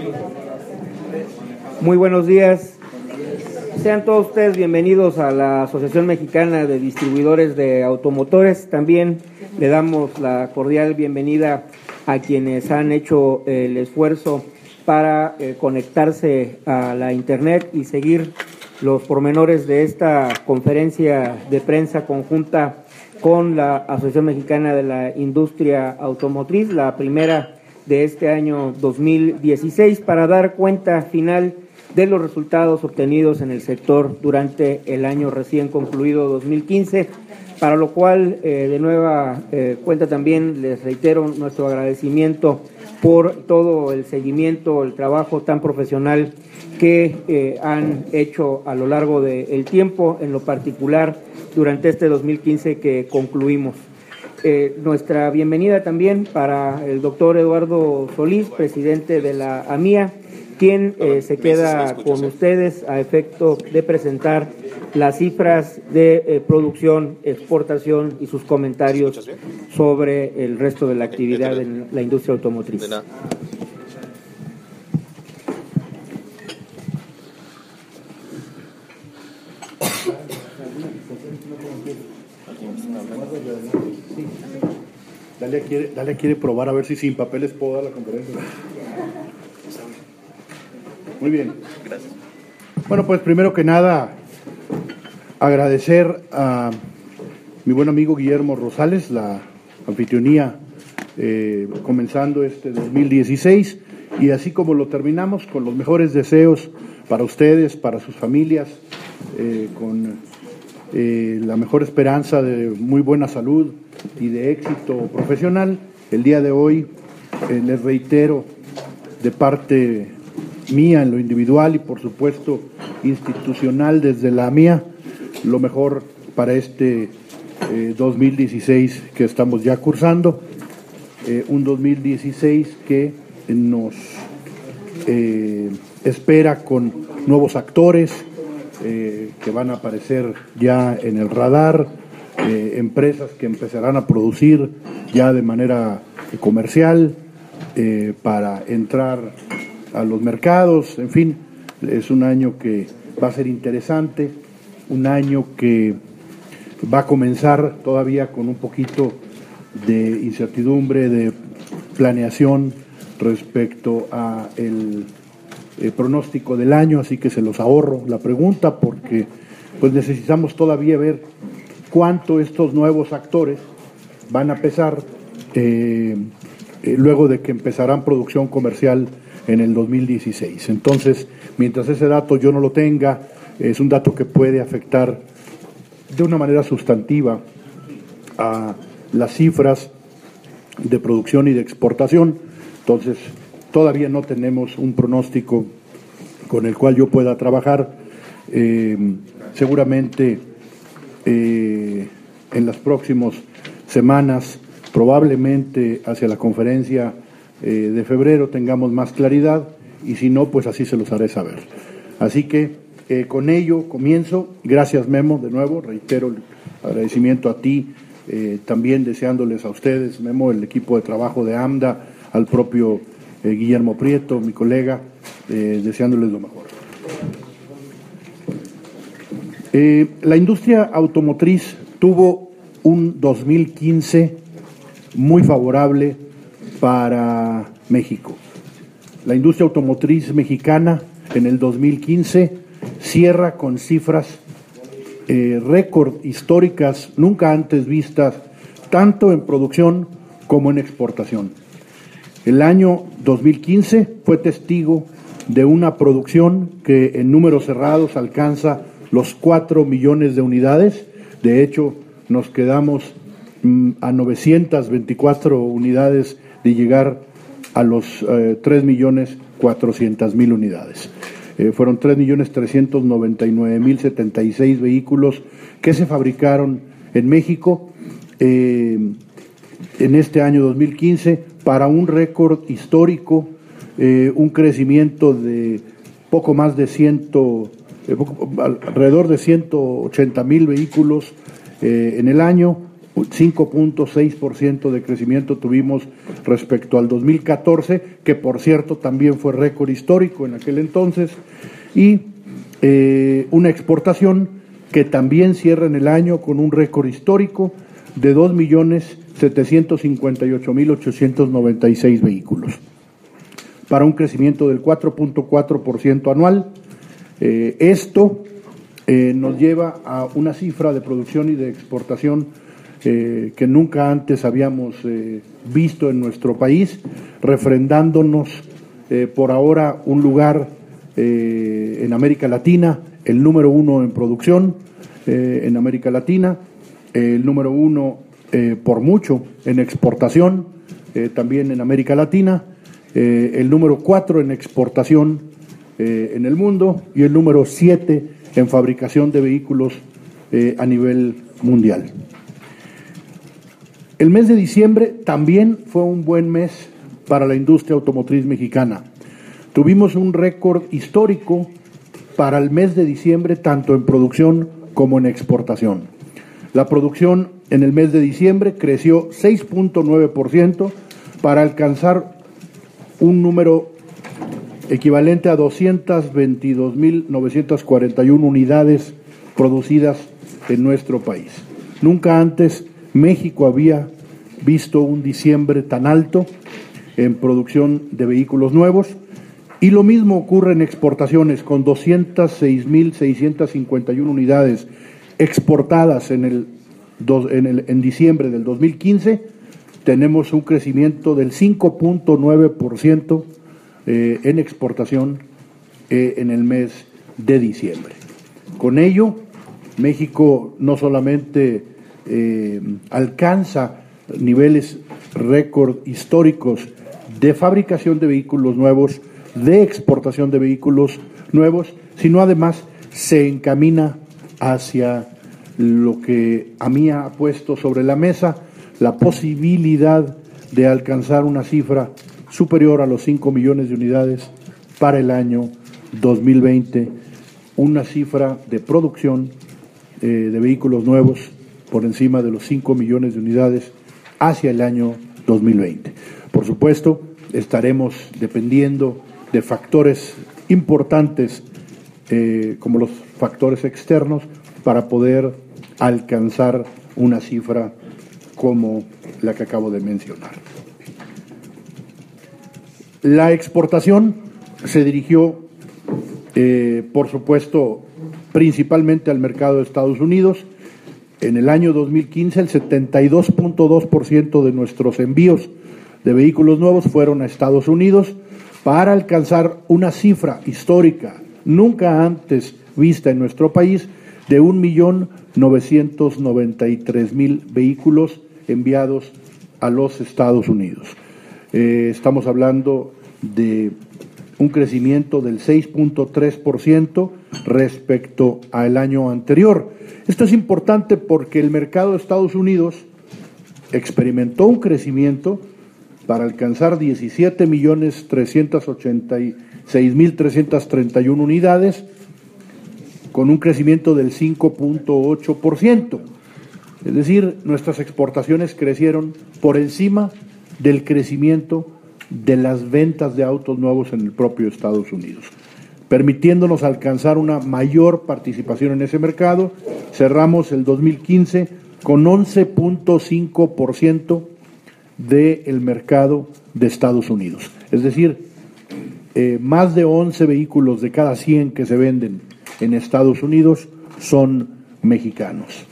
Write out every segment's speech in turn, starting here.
Muy buenos días. Sean todos ustedes bienvenidos a la Asociación Mexicana de Distribuidores de Automotores. También le damos la cordial bienvenida a quienes han hecho el esfuerzo para conectarse a la Internet y seguir los pormenores de esta conferencia de prensa conjunta con la Asociación Mexicana de la Industria Automotriz, la primera de este año 2016, para dar cuenta final de los resultados obtenidos en el sector durante el año recién concluido 2015, para lo cual de nueva cuenta también les reitero nuestro agradecimiento por todo el seguimiento, el trabajo tan profesional que han hecho a lo largo del tiempo, en lo particular durante este 2015 que concluimos. Nuestra bienvenida también para el doctor Eduardo Solís, presidente de la AMIA, quien se queda con ustedes a efecto de presentar las cifras de producción, exportación y sus comentarios sobre el resto de la actividad en la industria automotriz. Dale quiere probar a ver si sin papeles puedo dar la conferencia. Muy bien. Gracias. Bueno, pues primero que nada, agradecer a mi buen amigo Guillermo Rosales, la anfitrionía, comenzando este 2016, y así como lo terminamos, con los mejores deseos para ustedes, para sus familias, con la mejor esperanza de muy buena salud y de éxito profesional. El día de hoy les reitero de parte mía en lo individual y por supuesto institucional desde la mía, lo mejor para este 2016 que estamos ya cursando, un 2016 que nos espera con nuevos actores que van a aparecer ya en el radar, empresas que empezarán a producir ya de manera comercial para entrar a los mercados. En fin, es un año que va a ser interesante, un año que va a comenzar todavía con un poquito de incertidumbre, de planeación respecto a el pronóstico del año, así que se los ahorro la pregunta porque pues necesitamos todavía ver cuánto estos nuevos actores van a pesar luego de que empezarán producción comercial en el 2016. Entonces, mientras ese dato yo no lo tenga, es un dato que puede afectar de una manera sustantiva a las cifras de producción y de exportación. Entonces, todavía no tenemos un pronóstico con el cual yo pueda trabajar. Seguramente en las próximas semanas, probablemente hacia la conferencia de febrero tengamos más claridad, y si no, pues así se los haré saber. Así que con ello comienzo. Gracias, Memo, de nuevo, reitero el agradecimiento a ti, también deseándoles a ustedes, Memo, el equipo de trabajo de AMDA, al propio Guillermo Prieto, mi colega, deseándoles lo mejor. La industria automotriz tuvo un 2015 muy favorable para México. La industria automotriz mexicana en el 2015 cierra con cifras récord históricas, nunca antes vistas, tanto en producción como en exportación. El año 2015 fue testigo de una producción que en números cerrados alcanza los 4 millones de unidades. De hecho, nos quedamos a 924 unidades de llegar a los 3.400.000 unidades. Fueron 3.399.076 vehículos que se fabricaron en México en este año 2015 para un récord histórico, un crecimiento de poco más de alrededor de 180.000 vehículos en el año, 5.6% de crecimiento tuvimos respecto al 2014, que por cierto también fue récord histórico en aquel entonces, y una exportación que también cierra en el año con un récord histórico de 2.758.896 vehículos, para un crecimiento del 4.4% anual. Esto nos lleva a una cifra de producción y de exportación que nunca antes habíamos visto en nuestro país, refrendándonos por ahora un lugar en América Latina, el número 1 en producción en América Latina, el número 1 por mucho en exportación también en América Latina, el número 4 en exportación en el mundo y el número 7 en fabricación de vehículos a nivel mundial. El mes de diciembre también fue un buen mes para la industria automotriz mexicana. Tuvimos un récord histórico para el mes de diciembre, tanto en producción como en exportación. La producción en el mes de diciembre creció 6.9% para alcanzar un número equivalente a 222.941 unidades producidas en nuestro país. Nunca antes México había visto un diciembre tan alto en producción de vehículos nuevos, y lo mismo ocurre en exportaciones, con 206.651 unidades exportadas en diciembre del 2015. Tenemos un crecimiento del 5.9% en exportación en el mes de diciembre. Con ello, México no solamente alcanza niveles récord históricos de fabricación de vehículos nuevos, de exportación de vehículos nuevos, sino además se encamina hacia lo que a mí ha puesto sobre la mesa, la posibilidad de alcanzar una cifra superior a los 5 millones de unidades para el año 2020, una cifra de producción de vehículos nuevos por encima de los 5 millones de unidades hacia el año 2020. Por supuesto, estaremos dependiendo de factores importantes como los factores externos para poder alcanzar una cifra como la que acabo de mencionar. La exportación se dirigió, por supuesto, principalmente al mercado de Estados Unidos. En el año 2015, el 72.2% de nuestros envíos de vehículos nuevos fueron a Estados Unidos, para alcanzar una cifra histórica nunca antes vista en nuestro país de 1.993.000 vehículos enviados a los Estados Unidos. Estamos hablando de un crecimiento del 6.3% respecto al año anterior. Esto es importante porque el mercado de Estados Unidos experimentó un crecimiento para alcanzar 17.386.331 unidades, con un crecimiento del 5.8%. Es decir, nuestras exportaciones crecieron por encima del crecimiento de las ventas de autos nuevos en el propio Estados Unidos, permitiéndonos alcanzar una mayor participación en ese mercado. Cerramos el 2015 con 11.5% del mercado de Estados Unidos. Es decir, más de 11 vehículos de cada 100 que se venden en Estados Unidos son mexicanos.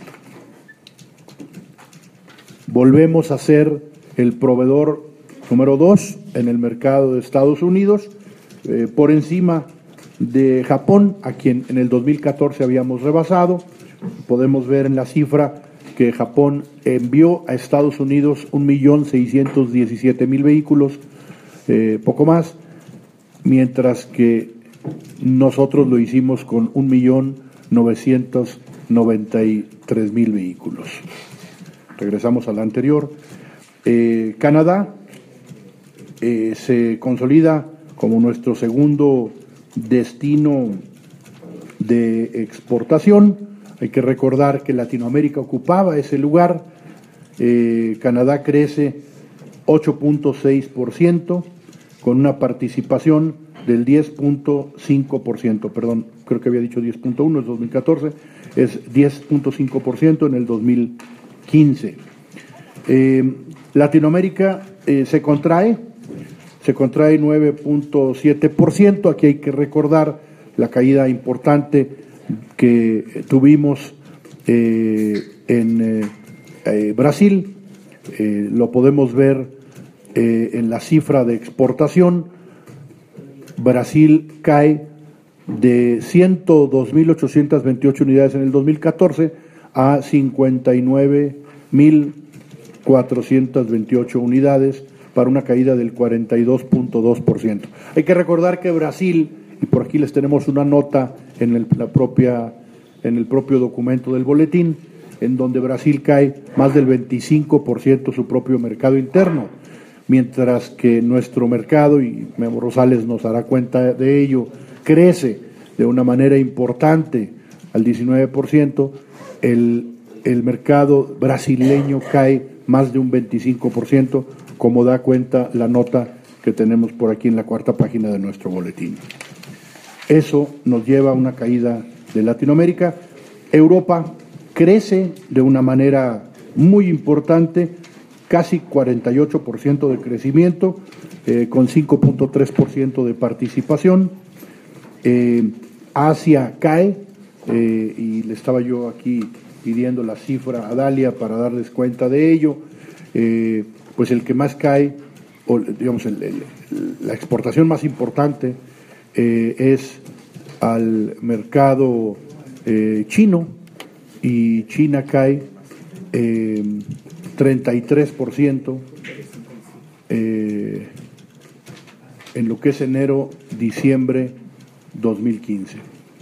Volvemos a ser el proveedor número 2 en el mercado de Estados Unidos, por encima de Japón, a quien en el 2014 habíamos rebasado. Podemos ver en la cifra que Japón envió a Estados Unidos 1.617.000 vehículos, poco más, mientras que nosotros lo hicimos con 1.993.000 vehículos. Regresamos a la anterior. Canadá se consolida como nuestro segundo destino de exportación. Hay que recordar que Latinoamérica ocupaba ese lugar Canadá crece 8.6%, con una participación del 10.5%, perdón, creo que había dicho 10.1, es 2014, es 10.5% en el 2015. Latinoamérica se contrae 9.7%, aquí hay que recordar la caída importante que tuvimos en Brasil, lo podemos ver en la cifra de exportación. Brasil cae de 102.828 unidades en el 2014 a 59.428 unidades, para una caída del 42.2%. Hay que recordar que Brasil, y por aquí les tenemos una nota en el propio documento del boletín, en donde Brasil cae más del 25% su propio mercado interno, mientras que nuestro mercado, y Memo Rosales nos dará cuenta de ello, crece de una manera importante al 19%, el mercado brasileño cae más de un 25%, como da cuenta la nota que tenemos por aquí en la cuarta página de nuestro boletín. Eso nos lleva a una caída de Latinoamérica. Europa crece de una manera muy importante, casi 48% de crecimiento, con 5.3% de participación. Asia cae, y le estaba yo aquí pidiendo la cifra a Dalia para darles cuenta de ello. Pues el que más cae, o digamos la exportación más importante, es al mercado chino, y China cae 33% en lo que es enero-diciembre 2015.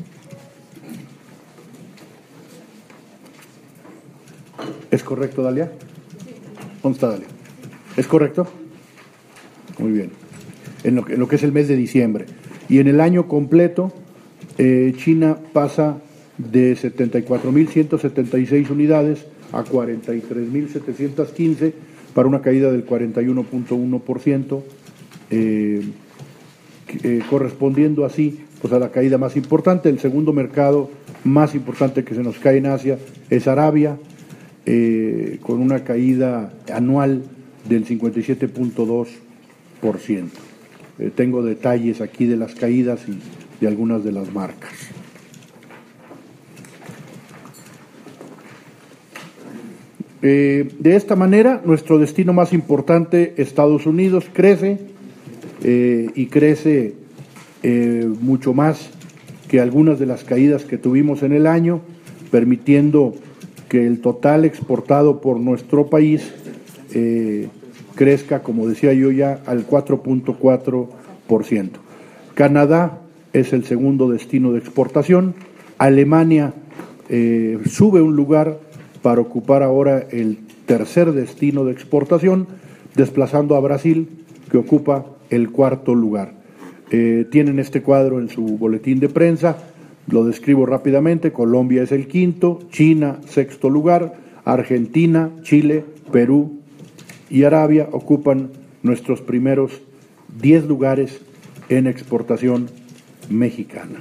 ¿Es correcto, Dalia? ¿Dónde está Dalia? ¿Es correcto? Muy bien. En lo que es el mes de diciembre. Y en el año completo, China pasa de 74.176 unidades a 43.715, para una caída del 41.1%, correspondiendo así pues a la caída más importante. El segundo mercado más importante que se nos cae en Asia es Arabia, con una caída anual del 57.2%. Tengo detalles aquí de las caídas y de algunas de las marcas. De esta manera, nuestro destino más importante, Estados Unidos, crece y crece mucho más que algunas de las caídas que tuvimos en el año, permitiendo que el total exportado por nuestro país crezca, como decía yo ya, al 4.4%. Canadá es el segundo destino de exportación. Alemania sube un lugar para ocupar ahora el tercer destino de exportación, desplazando a Brasil, que ocupa el cuarto lugar. Tienen este cuadro en su boletín de prensa, lo describo rápidamente. Colombia es el quinto, China sexto lugar, Argentina, Chile, Perú y Arabia ocupan nuestros primeros 10 lugares en exportación mexicana.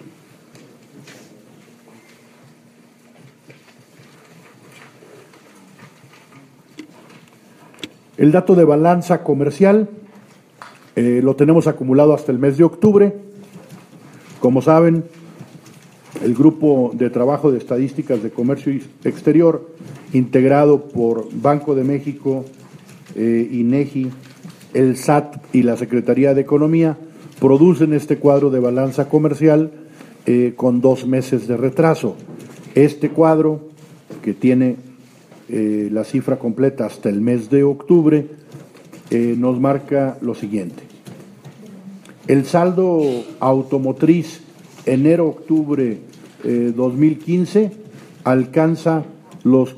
El dato de balanza comercial lo tenemos acumulado hasta el mes de octubre. Como saben, el Grupo de Trabajo de Estadísticas de Comercio Exterior, integrado por Banco de México, INEGI, el SAT y la Secretaría de Economía, producen este cuadro de balanza comercial con 2 meses de retraso. Este cuadro, que tiene la cifra completa hasta el mes de octubre, nos marca lo siguiente. El saldo automotriz enero-octubre 2015 alcanza los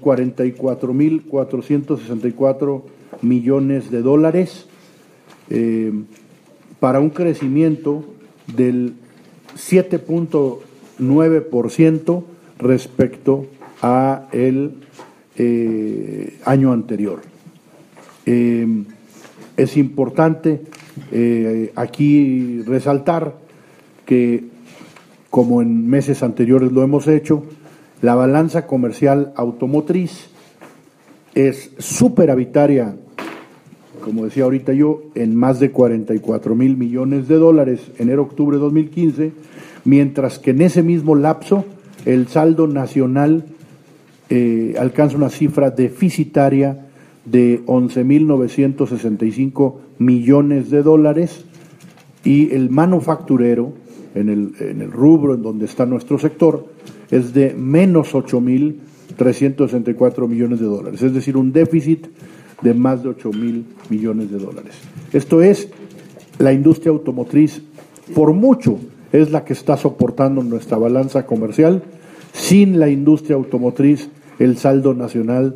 44.464 millones de dólares, para un crecimiento del 7.9% respecto a el año anterior. Es importante aquí resaltar que, como en meses anteriores lo hemos hecho, la balanza comercial automotriz es superavitaria, como decía ahorita yo, en más de 44,000 millones de dólares enero-octubre de 2015, mientras que en ese mismo lapso el saldo nacional alcanza una cifra deficitaria de 11,965 millones de dólares, y el manufacturero, en el rubro en donde está nuestro sector, es de menos 8,364 millones de dólares, es decir, un déficit de más de 8,000 millones de dólares. Esto es, la industria automotriz, por mucho, es la que está soportando nuestra balanza comercial. Sin la industria automotriz, el saldo nacional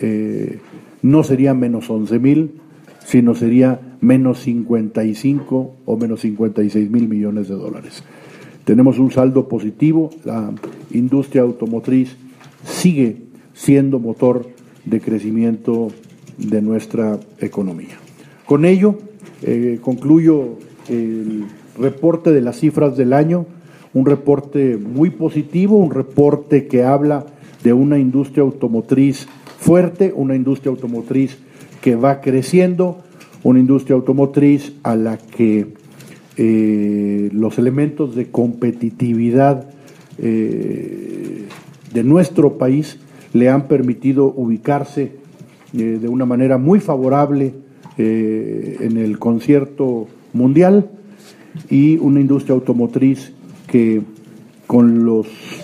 no sería menos 11,000, sino sería menos 55 o menos 56,000 millones de dólares. Tenemos un saldo positivo. La industria automotriz sigue siendo motor de crecimiento de nuestra economía. Con ello, concluyo el reporte de las cifras del año, un reporte muy positivo, un reporte que habla de una industria automotriz fuerte, una industria automotriz que va creciendo, una industria automotriz a la que los elementos de competitividad de nuestro país le han permitido ubicarse de una manera muy favorable en el concierto mundial, y una industria automotriz que, con los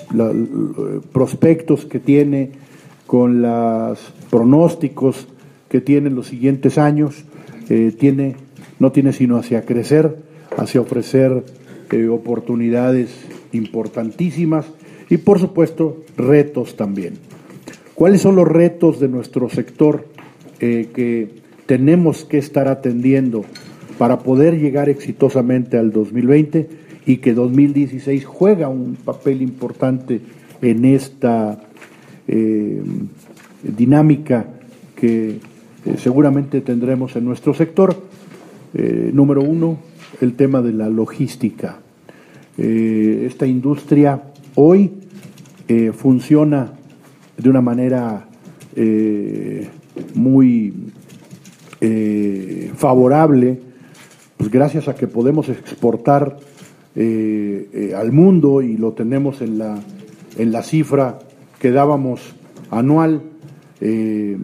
prospectos que tiene, con los pronósticos que tiene en los siguientes años, no tiene sino hacia crecer, hacia ofrecer oportunidades importantísimas y, por supuesto, retos también. ¿Cuáles son los retos de nuestro sector que tenemos que estar atendiendo para poder llegar exitosamente al 2020 y que 2016 juega un papel importante en esta dinámica que seguramente tendremos en nuestro sector? Número uno, el tema de la logística. Esta industria hoy funciona de una manera muy favorable, pues gracias a que podemos exportar al mundo, y lo tenemos en la cifra que dábamos anual de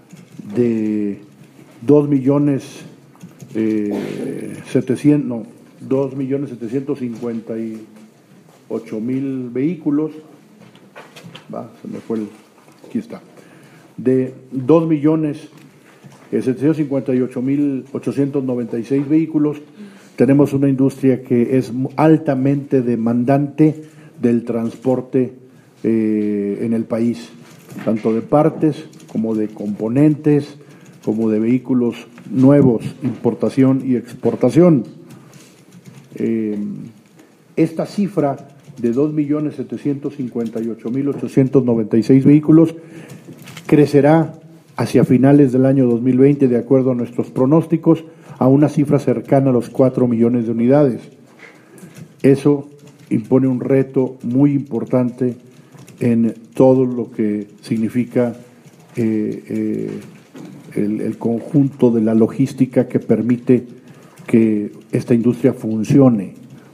2,758,000 vehículos. Se me fue aquí está. De 2,758,896 vehículos, tenemos una industria que es altamente demandante del transporte en el país, tanto de partes como de componentes, como de vehículos nuevos, importación y exportación. Esta cifra de 2,758,896 vehículos crecerá hacia finales del año 2020, de acuerdo a nuestros pronósticos, a una cifra cercana a los 4 millones de unidades. Eso impone un reto muy importante en todo lo que significa el conjunto de la logística que permite que esta industria funcione.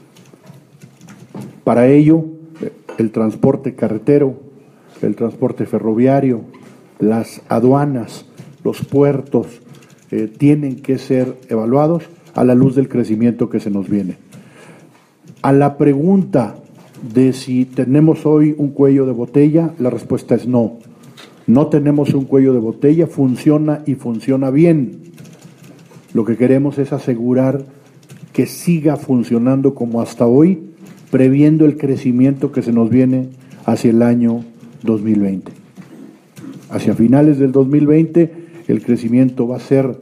Para ello, el transporte carretero, el transporte ferroviario, las aduanas, los puertos, tienen que ser evaluados a la luz del crecimiento que se nos viene. A la pregunta de si tenemos hoy un cuello de botella, la respuesta es no. No tenemos un cuello de botella, funciona y funciona bien. Lo que queremos es asegurar que siga funcionando como hasta hoy, previendo el crecimiento que se nos viene hacia el año 2020. Hacia finales del 2020 el crecimiento va a ser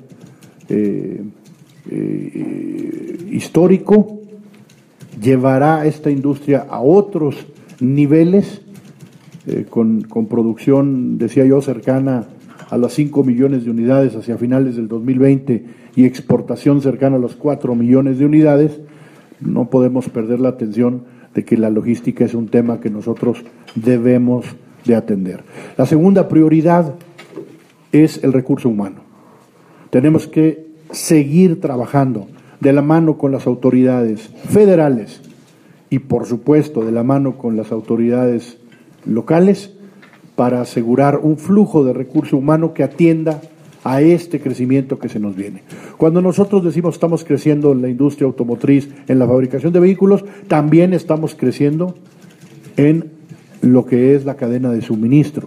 histórico, llevará a esta industria a otros niveles con producción, decía yo, cercana a las 5 millones de unidades hacia finales del 2020 y exportación cercana a los 4 millones de unidades, no podemos perder la atención de que la logística es un tema que nosotros debemos de atender. La segunda prioridad es el recurso humano. Tenemos que seguir trabajando de la mano con las autoridades federales y, por supuesto, de la mano con las autoridades locales para asegurar un flujo de recurso humano que atienda a este crecimiento que se nos viene. Cuando nosotros decimos estamos creciendo en la industria automotriz, en la fabricación de vehículos, también estamos creciendo en lo que es la cadena de suministro.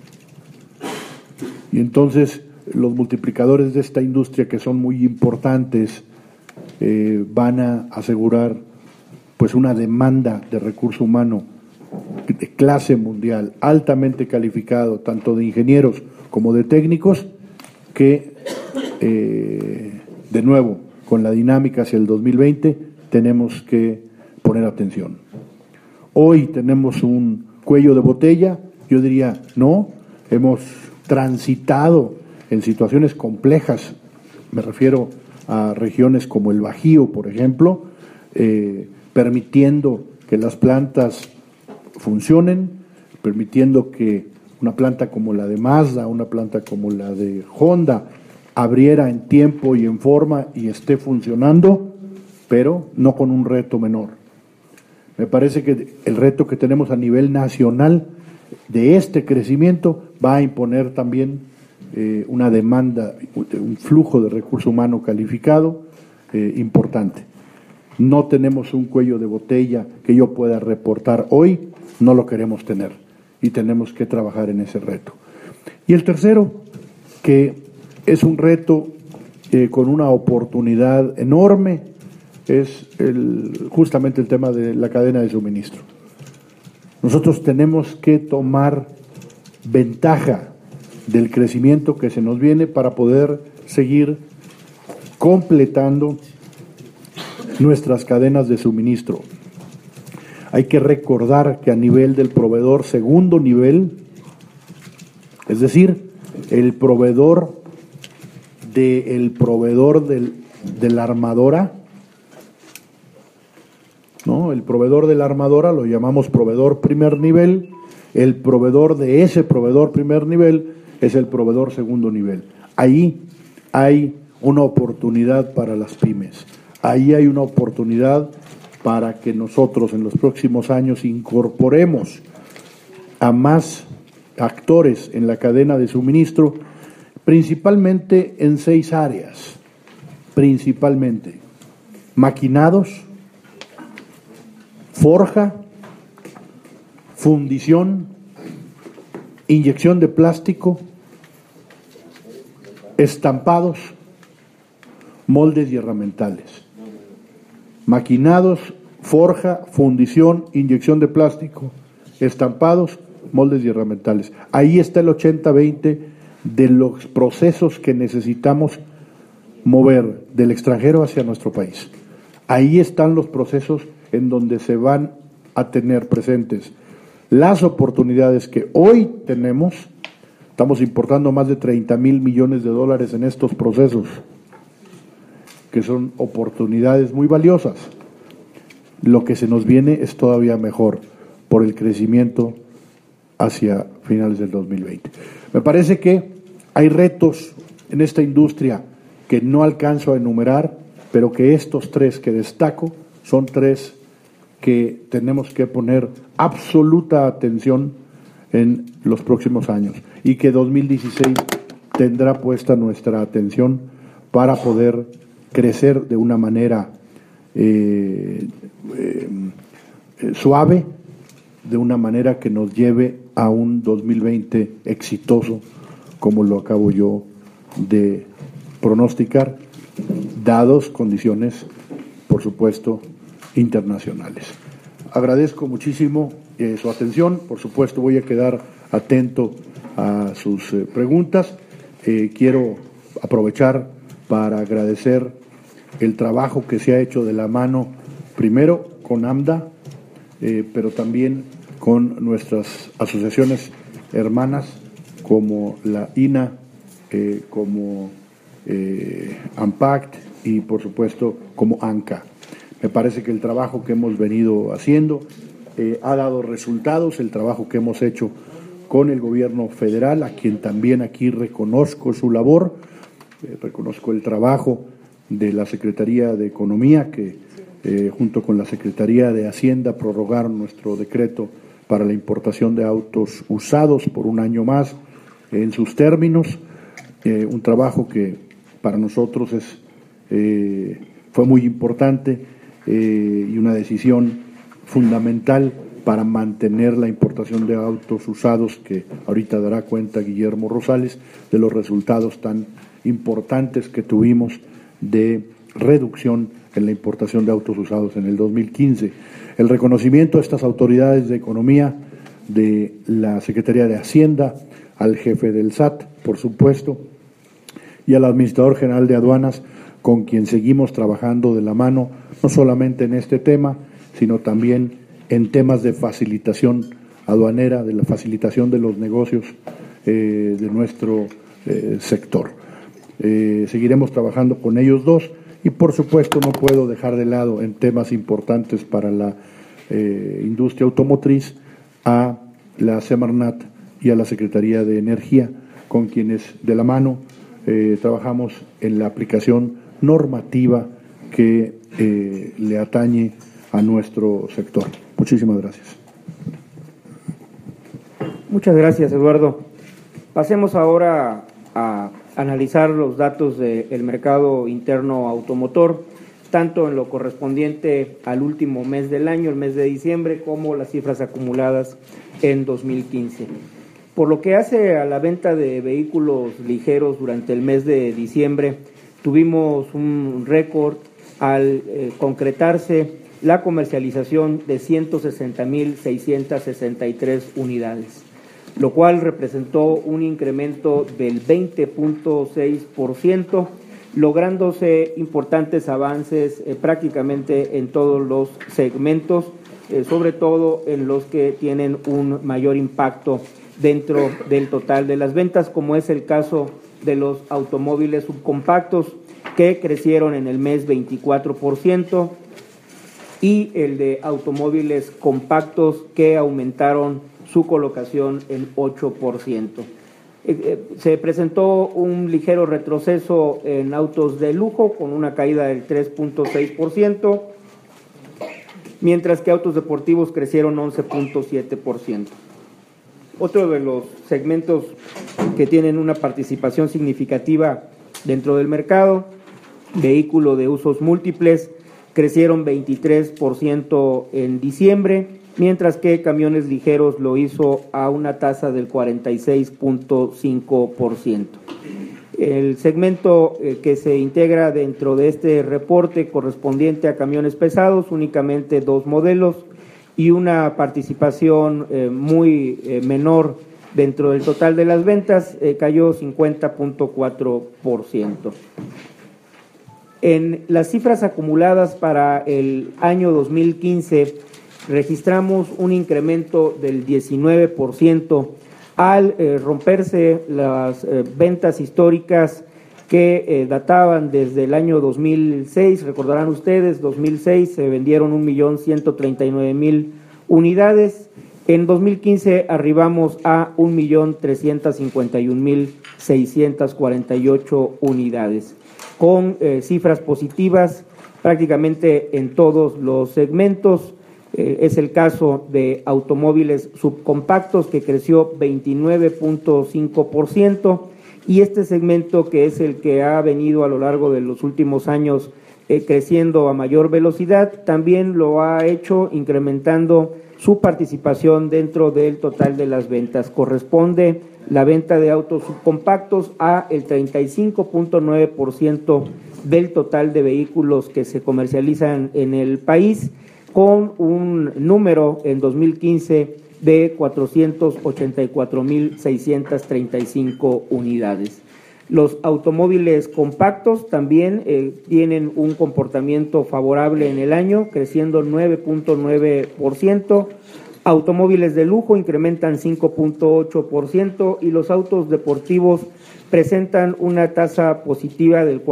Y entonces los multiplicadores de esta industria, que son muy importantes, van a asegurar pues una demanda de recurso humano de clase mundial, altamente calificado, tanto de ingenieros como de técnicos, que de nuevo, con la dinámica hacia el 2020, tenemos que poner atención. Hoy tenemos un cuello de botella, yo diría no, hemos transitado en situaciones complejas, me refiero a regiones como el Bajío, por ejemplo, permitiendo que las plantas funcionen, permitiendo que una planta como la de Mazda, una planta como la de Honda, abriera en tiempo y en forma y esté funcionando, pero no con un reto menor. Me parece que el reto que tenemos a nivel nacional de este crecimiento va a imponer también una demanda, un flujo de recurso humano calificado importante. No tenemos un cuello de botella que yo pueda reportar hoy, no lo queremos tener y tenemos que trabajar en ese reto. Y el tercero, que es un reto con una oportunidad enorme, es justamente el tema de la cadena de suministro. Nosotros tenemos que tomar ventaja del crecimiento que se nos viene para poder seguir completando nuestras cadenas de suministro. Hay que recordar que a nivel del proveedor segundo nivel, es decir, el proveedor de la armadora, ¿no? El proveedor de la armadora lo llamamos proveedor primer nivel, el proveedor de ese proveedor primer nivel es el proveedor segundo nivel. Ahí hay una oportunidad para las pymes, ahí hay una oportunidad para que nosotros en los próximos años incorporemos a más actores en la cadena de suministro, principalmente en 6 áreas, principalmente maquinados, forja, fundición, inyección de plástico, estampados, moldes y herramientales. Maquinados, forja, fundición, inyección de plástico, estampados, moldes y herramientales. Ahí está el 80-20 de los procesos que necesitamos mover del extranjero hacia nuestro país. Ahí están los procesos en donde se van a tener presentes las oportunidades que hoy tenemos. Estamos importando más de 30,000 millones de dólares en estos procesos, que son oportunidades muy valiosas. Lo que se nos viene es todavía mejor por el crecimiento hacia finales del 2020. Me parece que hay retos en esta industria que no alcanzo a enumerar, pero que estos 3 que destaco son 3 que tenemos que poner absoluta atención en los próximos años y que 2016 tendrá puesta nuestra atención para poder crecer de una manera suave, de una manera que nos lleve a un 2020 exitoso, como lo acabo yo de pronosticar, dados condiciones, por supuesto, internacionales. Agradezco muchísimo su atención, por supuesto voy a quedar atento a sus preguntas. Quiero aprovechar para agradecer el trabajo que se ha hecho de la mano, primero con AMDA, pero también con nuestras asociaciones hermanas como la INA, como AMPACT y por supuesto como ANCA. Me parece que el trabajo que hemos venido haciendo ha dado resultados, el trabajo que hemos hecho con el gobierno federal, a quien también aquí reconozco su labor, reconozco el trabajo de la Secretaría de Economía, que junto con la Secretaría de Hacienda prorrogaron nuestro decreto para la importación de autos usados por un año más en sus términos, un trabajo que para nosotros fue muy importante y una decisión fundamental para mantener la importación de autos usados, que ahorita dará cuenta Guillermo Rosales de los resultados tan importantes que tuvimos de reducción en la importación de autos usados en el 2015. El reconocimiento a estas autoridades de economía, de la Secretaría de Hacienda, al jefe del SAT, por supuesto, y al administrador general de aduanas, con quien seguimos trabajando de la mano, no solamente en este tema, sino también en temas de facilitación aduanera, de la facilitación de los negocios de nuestro sector. Seguiremos trabajando con ellos dos y, por supuesto, no puedo dejar de lado en temas importantes para la industria automotriz a la Semarnat y a la Secretaría de Energía, con quienes de la mano trabajamos en la aplicación normativa que le atañe a nuestro sector. Muchísimas gracias. Muchas gracias, Eduardo. Pasemos ahora a analizar los datos del mercado interno automotor, tanto en lo correspondiente al último mes del año, el mes de diciembre, como las cifras acumuladas en 2015. Por lo que hace a la venta de vehículos ligeros durante el mes de diciembre, tuvimos un récord al concretarse la comercialización de 160.663 unidades, lo cual representó un incremento del 20.6%, lográndose importantes avances prácticamente en todos los segmentos, sobre todo en los que tienen un mayor impacto dentro del total de las ventas, como es el caso de los automóviles subcompactos, que crecieron en el mes 24%, y el de automóviles compactos, que aumentaron su colocación en 8%. Se presentó un ligero retroceso en autos de lujo, con una caída del 3.6%, mientras que autos deportivos crecieron 11.7%. Otro de los segmentos que tienen una participación significativa dentro del mercado, vehículo de usos múltiples, crecieron 23% en diciembre, mientras que camiones ligeros lo hizo a una tasa del 46.5%. El segmento que se integra dentro de este reporte correspondiente a camiones pesados, únicamente 2 modelos y una participación muy menor dentro del total de las ventas, cayó 50.4%. En las cifras acumuladas para el año 2015 registramos un incremento del 19% al romperse las ventas históricas que databan desde el año 2006. Recordarán ustedes, 2006 se vendieron 1.139.000 unidades. En 2015 arribamos a 1.351.648 unidades, con cifras positivas prácticamente en todos los segmentos. Es el caso de automóviles subcompactos, que creció 29.5%, y este segmento, que es el que ha venido a lo largo de los últimos años creciendo a mayor velocidad, también lo ha hecho incrementando su participación dentro del total de las ventas. Corresponde la venta de autos subcompactos a el 35.9% del total de vehículos que se comercializan en el país, con un número en 2015 de 484.635 unidades. Los automóviles compactos también tienen un comportamiento favorable en el año, creciendo 9.9%, Automóviles de lujo incrementan 5.8% y los autos deportivos presentan una tasa positiva del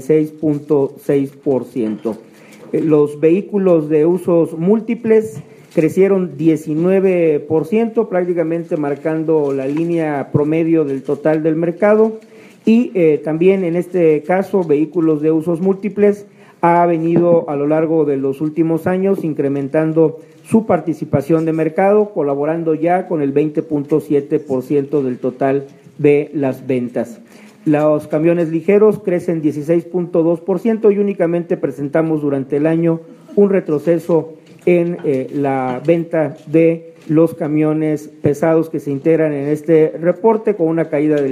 46.6%. Los vehículos de usos múltiples crecieron 19%, prácticamente marcando la línea promedio del total del mercado, y también en este caso vehículos de usos múltiples ha venido a lo largo de los últimos años incrementando su participación de mercado, colaborando ya con el 20.7% del total de las ventas. Los camiones ligeros crecen 16.2% y únicamente presentamos durante el año un retroceso en la venta de los camiones pesados que se integran en este reporte, con una caída del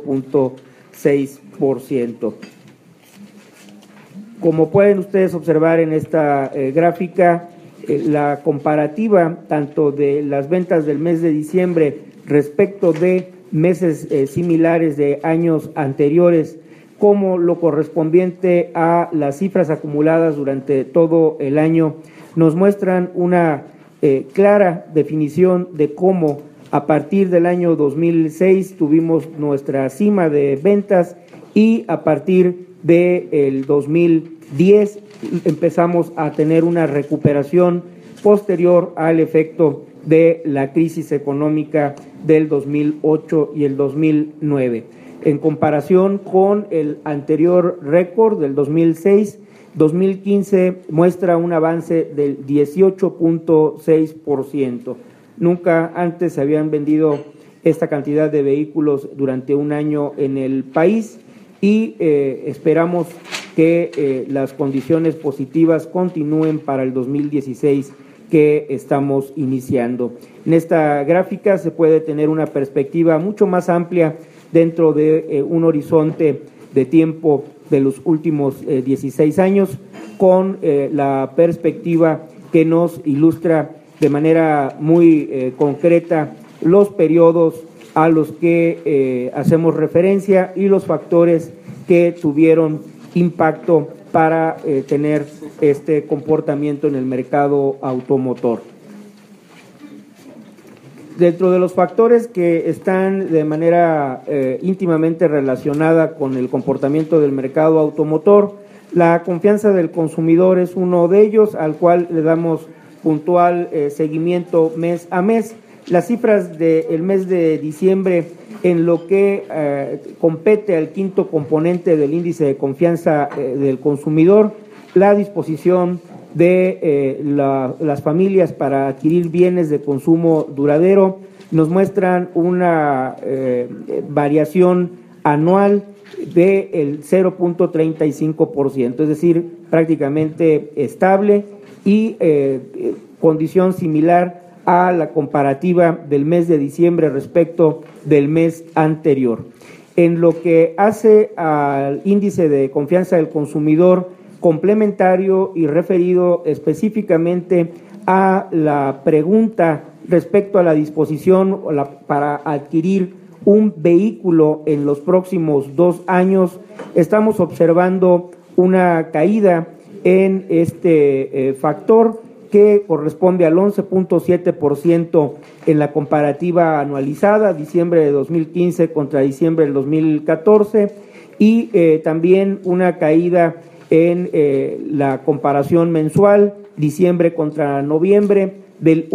5.6%. Como pueden ustedes observar en esta gráfica, la comparativa tanto de las ventas del mes de diciembre respecto de meses similares de años anteriores, como lo correspondiente a las cifras acumuladas durante todo el año, nos muestran una clara definición de cómo a partir del año 2006 tuvimos nuestra cima de ventas y a partir del 2010 empezamos a tener una recuperación posterior al efecto de la crisis económica del 2008 y el 2009. En comparación con el anterior récord del 2006, 2015 muestra un avance del 18.6%. Nunca antes se habían vendido esta cantidad de vehículos durante un año en el país y esperamos que las condiciones positivas continúen para el 2016 que estamos iniciando. En esta gráfica se puede tener una perspectiva mucho más amplia dentro de un horizonte de tiempo de los últimos 16 años, con la perspectiva que nos ilustra de manera muy concreta los periodos a los que hacemos referencia y los factores que tuvieron impacto para tener este comportamiento en el mercado automotor. Dentro de los factores que están de manera íntimamente relacionada con el comportamiento del mercado automotor, la confianza del consumidor es uno de ellos, al cual le damos puntual seguimiento mes a mes. Las cifras del mes de diciembre en lo que compete al quinto componente del índice de confianza del consumidor, la disposición de las familias para adquirir bienes de consumo duradero, nos muestran una variación anual del 0.35%, es decir, prácticamente estable y condición similar a la comparativa del mes de diciembre respecto del mes anterior. En lo que hace al índice de confianza del consumidor complementario y referido específicamente a la pregunta respecto a la disposición para adquirir un vehículo en los próximos 2 años, estamos observando una caída en este factor que corresponde al 11.7% en la comparativa anualizada, diciembre de 2015 contra diciembre del 2014, y también una caída en la comparación mensual, diciembre contra noviembre, del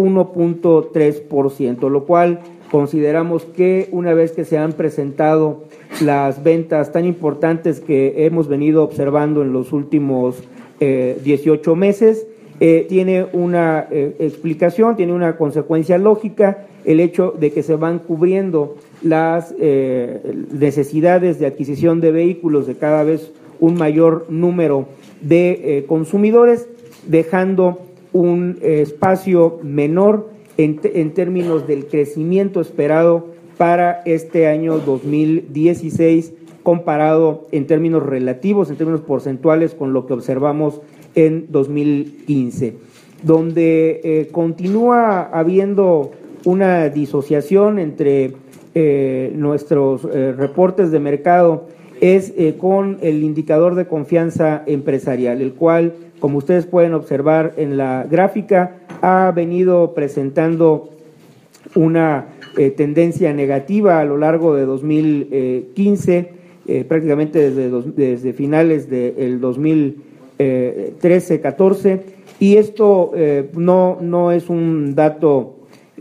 1.3%, lo cual consideramos que una vez que se han presentado las ventas tan importantes que hemos venido observando en los últimos 18 meses, tiene una explicación, tiene una consecuencia lógica, el hecho de que se van cubriendo las necesidades de adquisición de vehículos de cada vez un mayor número de consumidores, dejando un espacio menor en términos del crecimiento esperado para este año 2016, comparado en términos relativos, en términos porcentuales, con lo que observamos en 2015, donde continúa habiendo una disociación entre nuestros reportes de mercado es con el indicador de confianza empresarial, el cual, como ustedes pueden observar en la gráfica, ha venido presentando una tendencia negativa a lo largo de 2015, prácticamente desde finales del 2013-14, y esto no es un dato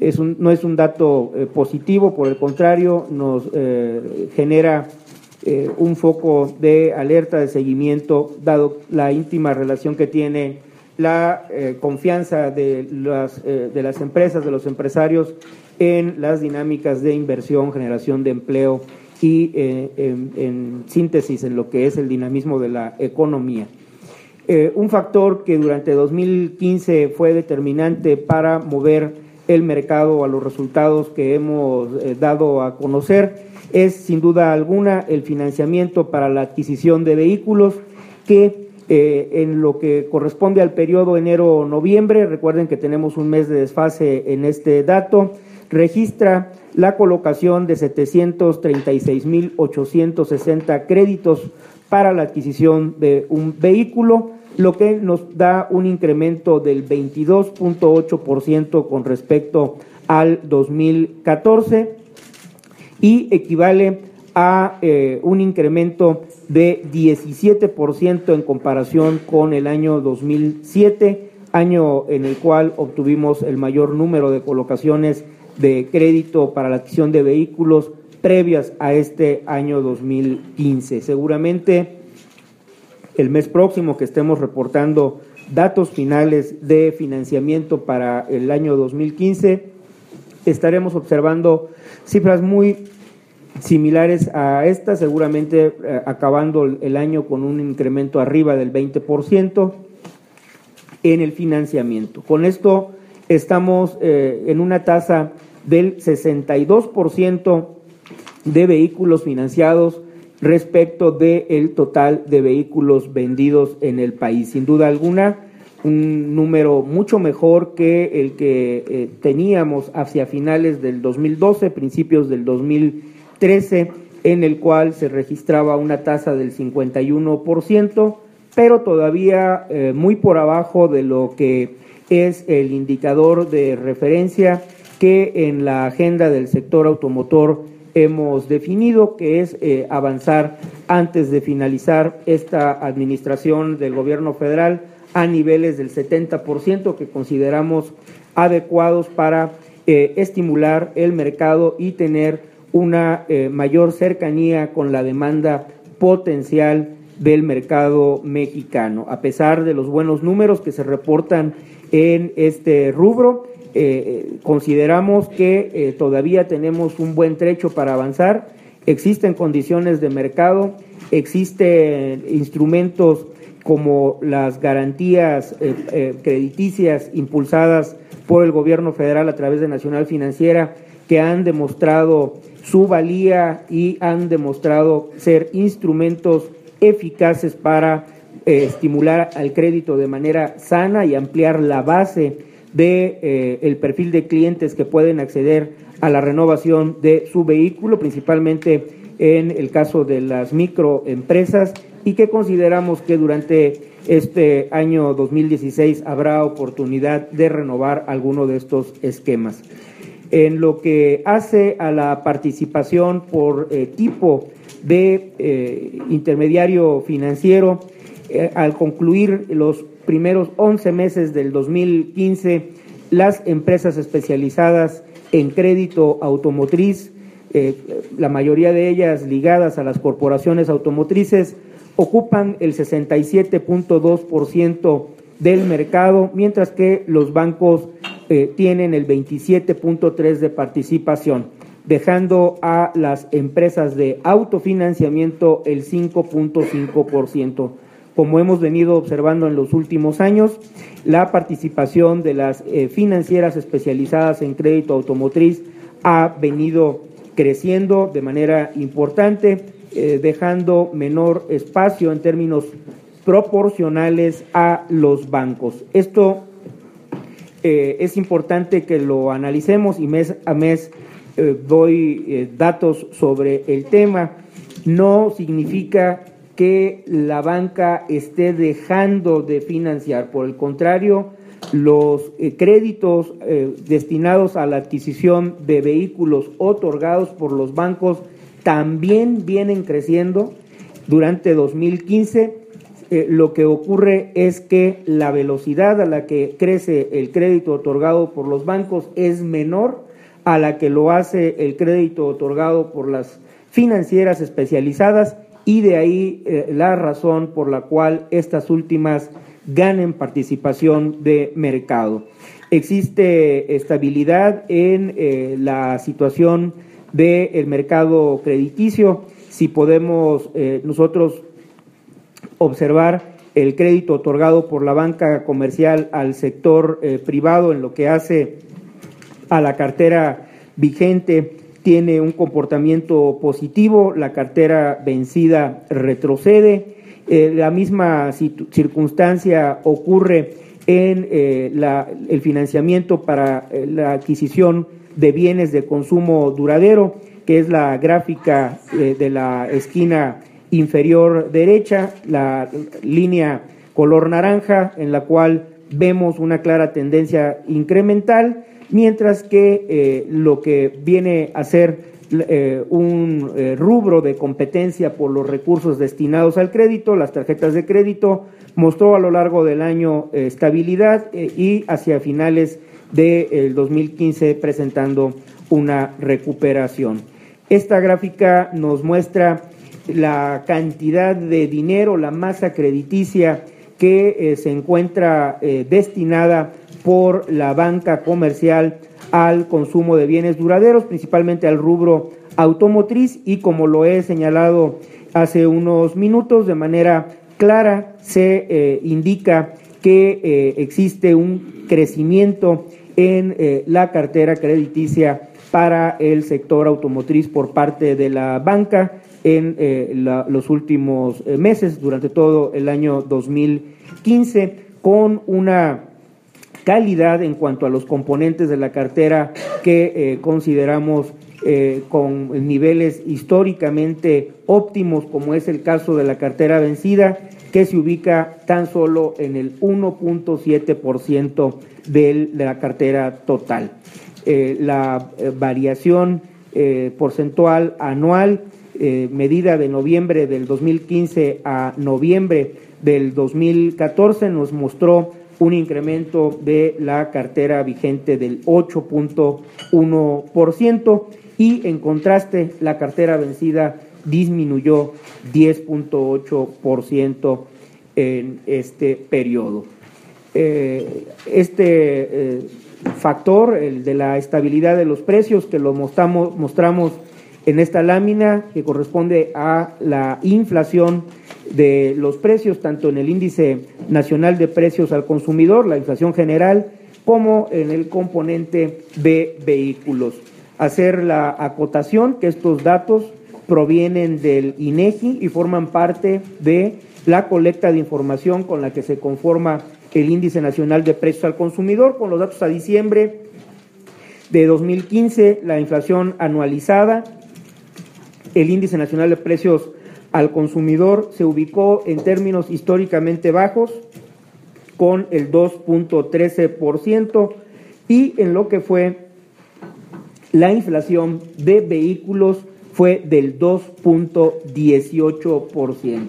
positivo, por el contrario, nos genera un foco de alerta, de seguimiento, dado la íntima relación que tiene la confianza de las empresas, de los empresarios en las dinámicas de inversión, generación de empleo y en síntesis en lo que es el dinamismo de la economía. Un factor que durante 2015 fue determinante para mover el mercado a los resultados que hemos dado a conocer es sin duda alguna el financiamiento para la adquisición de vehículos que en lo que corresponde al periodo enero-noviembre, recuerden que tenemos un mes de desfase en este dato, registra la colocación de 736.860 créditos para la adquisición de un vehículo, lo que nos da un incremento del 22.8% con respecto al 2014 y equivale a un incremento de 17% en comparación con el año 2007, año en el cual obtuvimos el mayor número de colocaciones de crédito para la adquisición de vehículos previas a este año 2015. Seguramente el mes próximo que estemos reportando datos finales de financiamiento para el año 2015, estaremos observando cifras muy similares a estas, seguramente acabando el año con un incremento arriba del 20% en el financiamiento. Con esto estamos en una tasa del 62% de vehículos financiados respecto del total de vehículos vendidos en el país. Sin duda alguna, un número mucho mejor que el que teníamos hacia finales del 2012, principios del 2013, en el cual se registraba una tasa del 51%, pero todavía muy por abajo de lo que es el indicador de referencia que en la agenda del sector automotor hemos definido, que es avanzar antes de finalizar esta administración del gobierno federal a niveles del 70% que consideramos adecuados para estimular el mercado y tener una mayor cercanía con la demanda potencial del mercado mexicano. A pesar de los buenos números que se reportan en este rubro, consideramos que todavía tenemos un buen trecho para avanzar. Existen condiciones de mercado, existen instrumentos como las garantías crediticias impulsadas por el gobierno federal a través de Nacional Financiera, que han demostrado su valía y han demostrado ser instrumentos eficaces para estimular al crédito de manera sana y ampliar la base de el perfil de clientes que pueden acceder a la renovación de su vehículo, principalmente en el caso de las microempresas, y que consideramos que durante este año 2016 habrá oportunidad de renovar alguno de estos esquemas. En lo que hace a la participación por tipo de intermediario financiero, al concluir los primeros 11 meses del 2015, las empresas especializadas en crédito automotriz, la mayoría de ellas ligadas a las corporaciones automotrices, ocupan el 67.2% del mercado, mientras que los bancos tienen el 27.3% de participación, dejando a las empresas de autofinanciamiento el 5.5%. Como hemos venido observando en los últimos años, la participación de las financieras especializadas en crédito automotriz ha venido creciendo de manera importante, dejando menor espacio en términos proporcionales a los bancos. Esto es importante que lo analicemos y mes a mes doy datos sobre el tema. No significa que la banca esté dejando de financiar, por el contrario, los créditos destinados a la adquisición de vehículos otorgados por los bancos también vienen creciendo durante 2015. Lo que ocurre es que la velocidad a la que crece el crédito otorgado por los bancos es menor a la que lo hace el crédito otorgado por las financieras especializadas, y de ahí la razón por la cual estas últimas ganen participación de mercado. Existe estabilidad en la situación del mercado crediticio. Si podemos nosotros observar el crédito otorgado por la banca comercial al sector privado en lo que hace a la cartera vigente, tiene un comportamiento positivo, la cartera vencida retrocede. La misma circunstancia ocurre en el financiamiento para la adquisición de bienes de consumo duradero, que es la gráfica de la esquina inferior derecha, la línea color naranja, en la cual vemos una clara tendencia incremental, mientras que lo que viene a ser un rubro de competencia por los recursos destinados al crédito, las tarjetas de crédito, mostró a lo largo del año estabilidad y hacia finales del 2015 presentando una recuperación. Esta gráfica nos muestra la cantidad de dinero, la masa crediticia que se encuentra destinada por la banca comercial al consumo de bienes duraderos, principalmente al rubro automotriz, y como lo he señalado hace unos minutos, de manera clara se indica que existe un crecimiento en la cartera crediticia para el sector automotriz por parte de la banca en los últimos meses, durante todo el año 2015, con una calidad en cuanto a los componentes de la cartera que consideramos con niveles históricamente óptimos, como es el caso de la cartera vencida, que se ubica tan solo en el 1.7% de la cartera total. La variación porcentual anual medida de noviembre del 2015 a noviembre del 2014 nos mostró un incremento de la cartera vigente del 8.1%, y en contraste la cartera vencida disminuyó 10.8% en este periodo. Factor, el de la estabilidad de los precios, que lo mostramos en esta lámina, que corresponde a la inflación de los precios, tanto en el índice nacional de precios al consumidor, la inflación general, como en el componente de vehículos. Hacer la acotación que estos datos provienen del INEGI y forman parte de la colecta de información con la que se conforma el índice nacional de precios al consumidor. Con los datos a diciembre de 2015, la inflación anualizada, el índice nacional de precios al consumidor se ubicó en términos históricamente bajos, con el 2.13%, y en lo que fue la inflación de vehículos fue del 2.18%.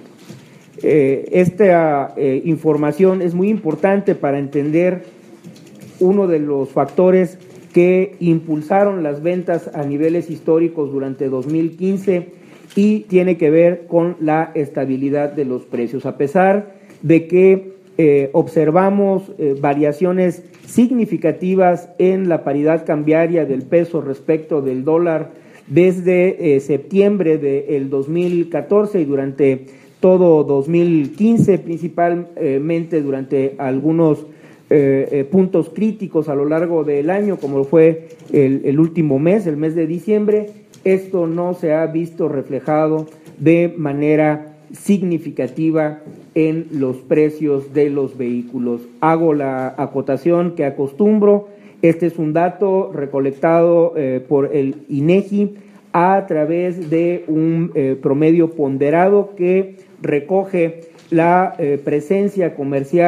Esta información es muy importante para entender uno de los factores que impulsaron las ventas a niveles históricos durante 2015 y tiene que ver con la estabilidad de los precios. A pesar de que observamos variaciones significativas en la paridad cambiaria del peso respecto del dólar desde septiembre del 2014 y durante todo 2015, principalmente durante algunos puntos críticos a lo largo del año, como fue el último mes, el mes de diciembre, esto no se ha visto reflejado de manera significativa en los precios de los vehículos. Hago la acotación que acostumbro. Este es un dato recolectado por el INEGI a través de un promedio ponderado que recoge la presencia comercial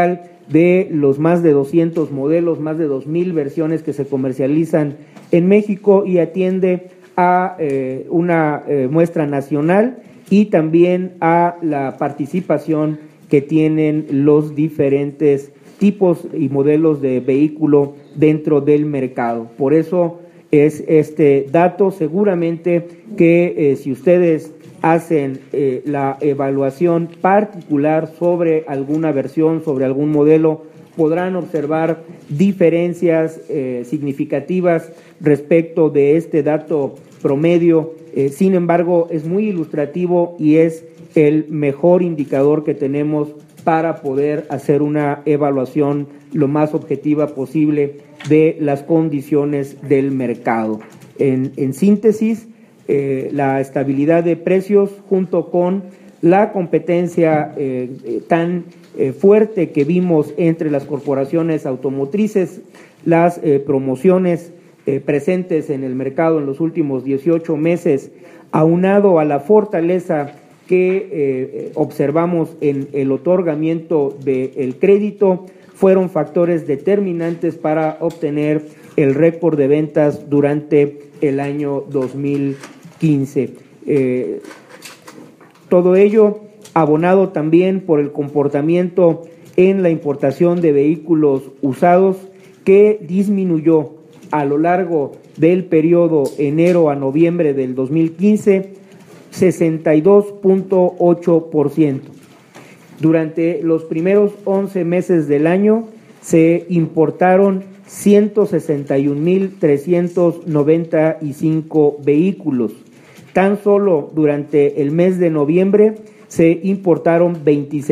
de los más de 200 modelos, más de 2,000 versiones que se comercializan en México, y atiende a una muestra nacional y también a la participación que tienen los diferentes tipos y modelos de vehículo dentro del mercado. Por eso es este dato. Seguramente que si ustedes hacen la evaluación particular sobre alguna versión, sobre algún modelo, podrán observar diferencias significativas respecto de este dato promedio. Sin embargo, es muy ilustrativo y es el mejor indicador que tenemos para poder hacer una evaluación lo más objetiva posible de las condiciones del mercado. En síntesis, la estabilidad de precios junto con la competencia tan fuerte que vimos entre las corporaciones automotrices, las promociones presentes en el mercado en los últimos 18 meses, aunado a la fortaleza que observamos en el otorgamiento del crédito, fueron factores determinantes para obtener el récord de ventas durante el año 2015. Todo ello abonado también por el comportamiento en la importación de vehículos usados, que disminuyó a lo largo del periodo enero a noviembre del 2015 62.8%. Durante los primeros 11 meses del año se importaron 161,395 vehículos. Tan solo durante el mes de noviembre se importaron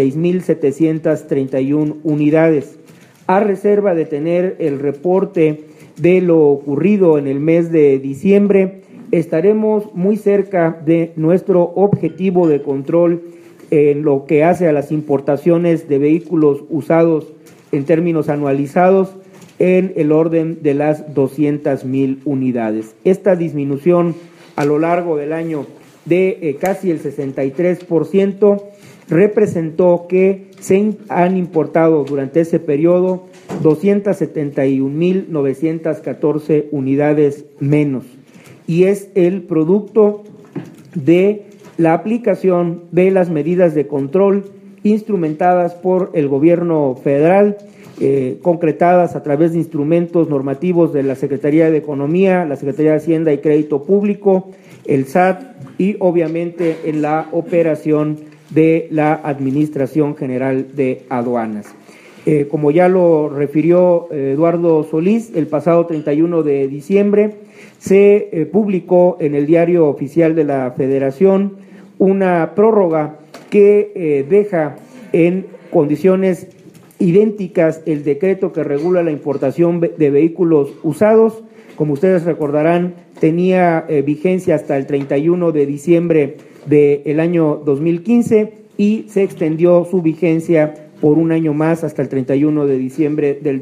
26,731 unidades. A reserva de tener el reporte de lo ocurrido en el mes de diciembre, estaremos muy cerca de nuestro objetivo de control en lo que hace a las importaciones de vehículos usados en términos anualizados, en el orden de las 200,000 unidades. Esta disminución a lo largo del año de casi el 63% representó que se han importado durante ese periodo 271,914 unidades menos, y es el producto de la aplicación de las medidas de control instrumentadas por el gobierno federal, concretadas a través de instrumentos normativos de la Secretaría de Economía, la Secretaría de Hacienda y Crédito Público, el SAT, y obviamente en la operación de la Administración General de Aduanas. Como ya lo refirió Eduardo Solís, el pasado 31 de diciembre se publicó en el Diario Oficial de la Federación una prórroga que deja en condiciones idénticas el decreto que regula la importación de vehículos usados. Como ustedes recordarán, tenía vigencia hasta el 31 de diciembre del año 2015 y se extendió su vigencia por un año más hasta el 31 de diciembre del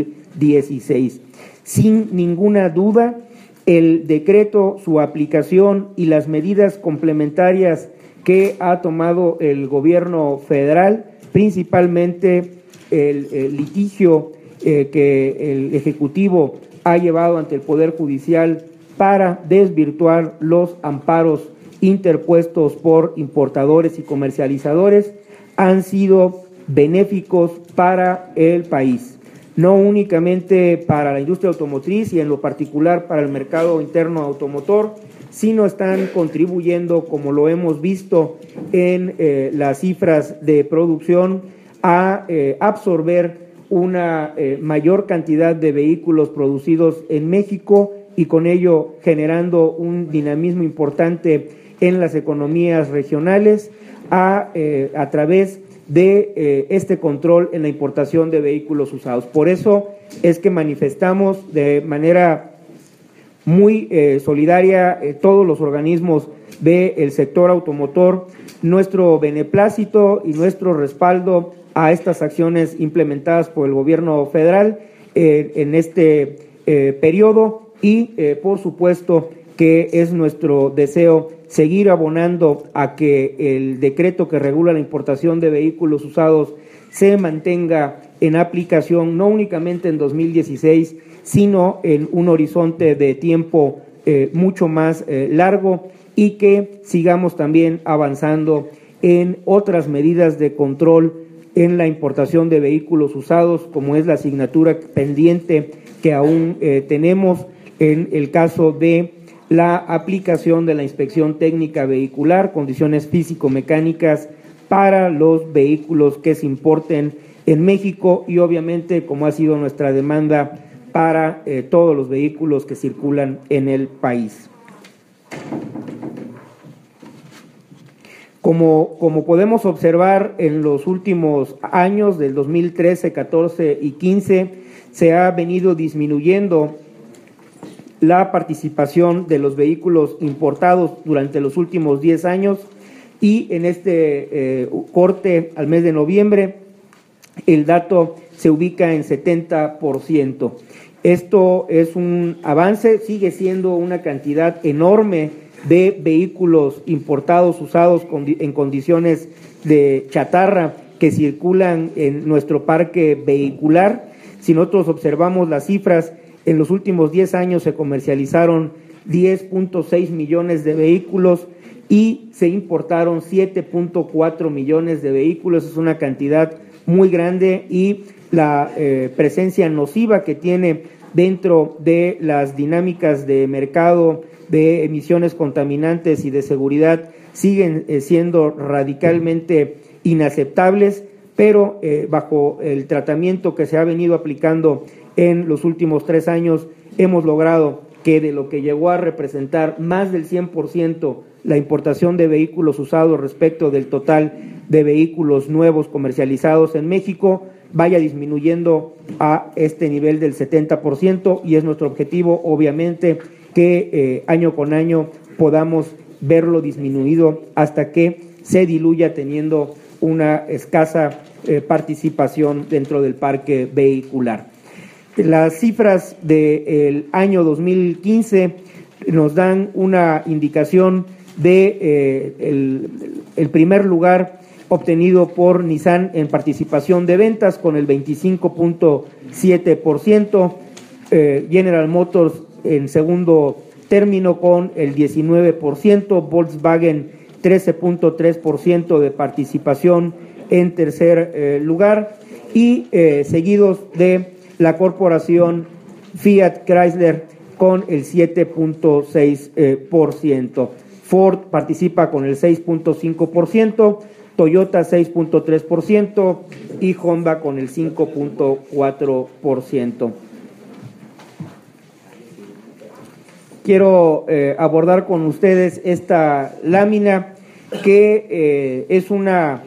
2016. Sin ninguna duda, el decreto, su aplicación y las medidas complementarias que ha tomado el gobierno federal, principalmente el litigio que el Ejecutivo ha llevado ante el Poder Judicial para desvirtuar los amparos interpuestos por importadores y comercializadores, han sido benéficos para el país, no únicamente para la industria automotriz y en lo particular para el mercado interno automotor, sino están contribuyendo, como lo hemos visto en las cifras de producción, a absorber una mayor cantidad de vehículos producidos en México y con ello generando un dinamismo importante en las economías regionales a través de este control en la importación de vehículos usados. Por eso es que manifestamos de manera muy solidaria todos los organismos del sector automotor nuestro beneplácito y nuestro respaldo a estas acciones implementadas por el gobierno federal en este periodo y por supuesto que es nuestro deseo seguir abonando a que el decreto que regula la importación de vehículos usados se mantenga en aplicación, no únicamente en 2016, sino en un horizonte de tiempo mucho más largo, y que sigamos también avanzando en otras medidas de control en la importación de vehículos usados, como es la asignatura pendiente que aún tenemos en el caso de la aplicación de la inspección técnica vehicular, condiciones físico-mecánicas para los vehículos que se importen en México, y obviamente, como ha sido nuestra demanda, para todos los vehículos que circulan en el país. Como podemos observar en los últimos años, del 2013, 14 y 15, se ha venido disminuyendo la participación de los vehículos importados durante los últimos 10 años, y en este corte al mes de noviembre el dato se ubica en 70%. Esto es un avance, sigue siendo una cantidad enorme de vehículos importados usados en condiciones de chatarra que circulan en nuestro parque vehicular. Si nosotros observamos las cifras, en los últimos 10 años se comercializaron 10.6 millones de vehículos y se importaron 7.4 millones de vehículos. Es una cantidad muy grande, y la presencia nociva que tiene dentro de las dinámicas de mercado de emisiones contaminantes y de seguridad siguen siendo radicalmente inaceptables, pero bajo el tratamiento que se ha venido aplicando en los últimos 3 años, hemos logrado que de lo que llegó a representar más del 100% la importación de vehículos usados respecto del total de vehículos nuevos comercializados en México, vaya disminuyendo a este nivel del 70%, y es nuestro objetivo, obviamente, que año con año podamos verlo disminuido hasta que se diluya, teniendo una escasa participación dentro del parque vehicular. Las cifras del año 2015 nos dan una indicación de el primer lugar obtenido por Nissan en participación de ventas con el 25.7%, General Motors en segundo término con el 19%, Volkswagen 13.3% de participación en tercer lugar, y seguidos de la corporación Fiat Chrysler con el 7.6%. Ford participa con el 6.5%, Toyota 6.3% y Honda con el 5.4%. Quiero abordar con ustedes esta lámina que es una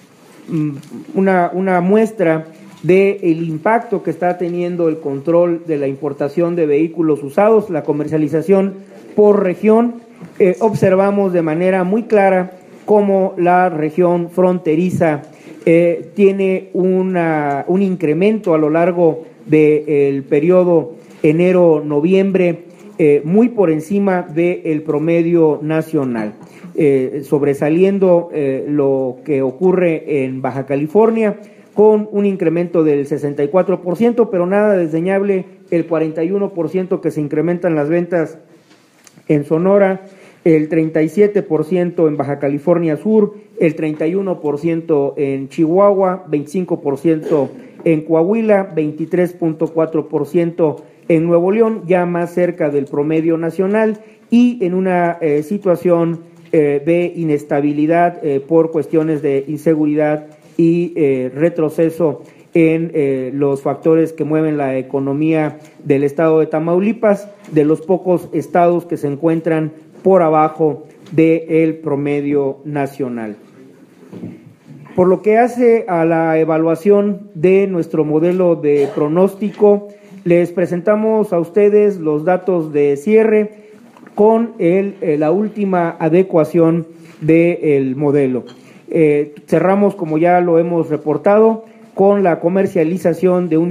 muestra del impacto que está teniendo el control de la importación de vehículos usados, la comercialización por región. Observamos de manera muy clara cómo la región fronteriza tiene un incremento a lo largo del periodo enero-noviembre muy por encima del promedio nacional, sobresaliendo lo que ocurre en Baja California con un incremento del 64%, pero nada desdeñable el 41% que se incrementan las ventas en Sonora, el 37% en Baja California Sur, el 31% en Chihuahua, 25% en Coahuila, 23.4% en Nuevo León, ya más cerca del promedio nacional, y en una situación de inestabilidad por cuestiones de inseguridad y retroceso en los factores que mueven la economía del estado de Tamaulipas, de los pocos estados que se encuentran por abajo del promedio nacional. Por lo que hace a la evaluación de nuestro modelo de pronóstico, les presentamos a ustedes los datos de cierre con la última adecuación del modelo. Cerramos, como ya lo hemos reportado, con la comercialización de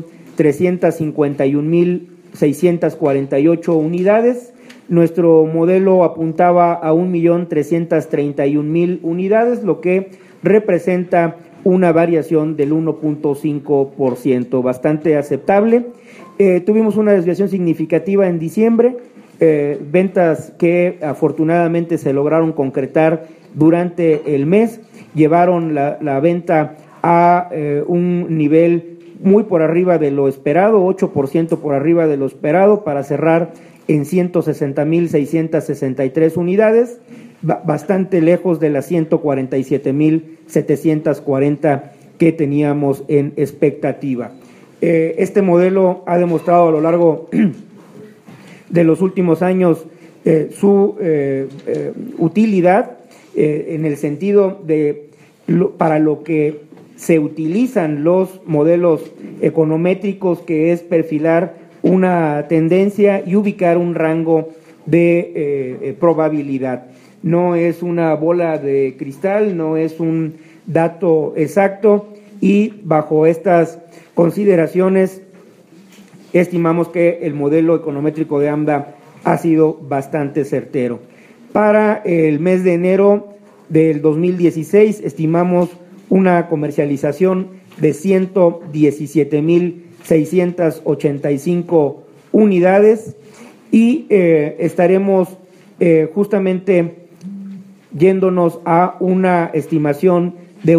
1.351.648 unidades. Nuestro modelo apuntaba a 1.331.000 unidades, lo que representa una variación del 1.5%, bastante aceptable. Tuvimos una desviación significativa en diciembre, ventas que afortunadamente se lograron concretar durante el mes, llevaron la venta a un nivel muy por arriba de lo esperado, 8% por arriba de lo esperado, para cerrar en 160.663 unidades, bastante lejos de las 147.740 que teníamos en expectativa. Este modelo ha demostrado a lo largo de los últimos años su utilidad en el sentido de para lo que se utilizan los modelos econométricos, que es perfilar una tendencia y ubicar un rango de probabilidad. No es una bola de cristal, no es un dato exacto, y bajo estas consideraciones estimamos que el modelo econométrico de AMDA ha sido bastante certero. Para el mes de enero del 2016 estimamos una comercialización de 117.685 unidades y estaremos justamente yéndonos a una estimación de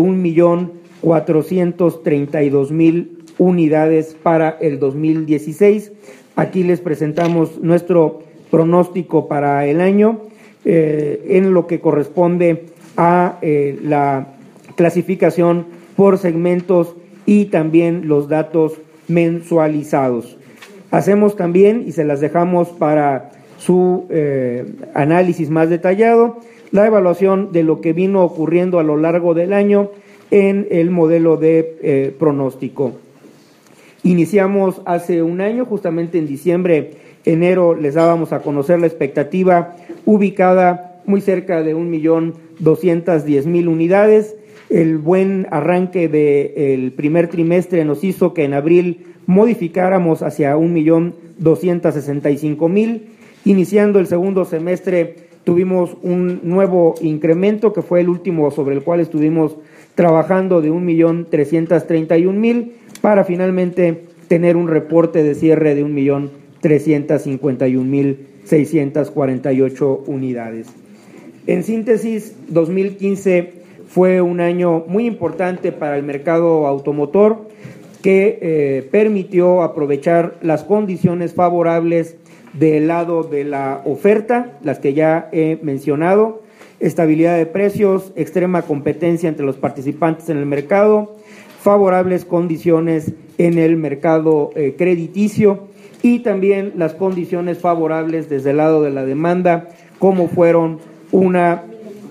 1.432.000 unidades para el 2016. Aquí les presentamos nuestro pronóstico para el año en lo que corresponde a la clasificación por segmentos y también los datos mensualizados. Hacemos también, y se las dejamos para su análisis más detallado, la evaluación de lo que vino ocurriendo a lo largo del año en el modelo de pronóstico. Iniciamos hace un año, justamente en diciembre, enero, les dábamos a conocer la expectativa ubicada muy cerca de 1.210.000 unidades. El buen arranque del primer trimestre nos hizo que en abril modificáramos hacia 1.265.000. Iniciando el segundo semestre tuvimos un nuevo incremento, que fue el último sobre el cual estuvimos trabajando, de 1.331.000, para finalmente tener un reporte de cierre de 1.351.648 unidades. En síntesis, 2015 fue un año muy importante para el mercado automotor, que permitió aprovechar las condiciones favorables del lado de la oferta, las que ya he mencionado: estabilidad de precios, extrema competencia entre los participantes en el mercado, favorables condiciones en el mercado crediticio, y también las condiciones favorables desde el lado de la demanda, como fueron una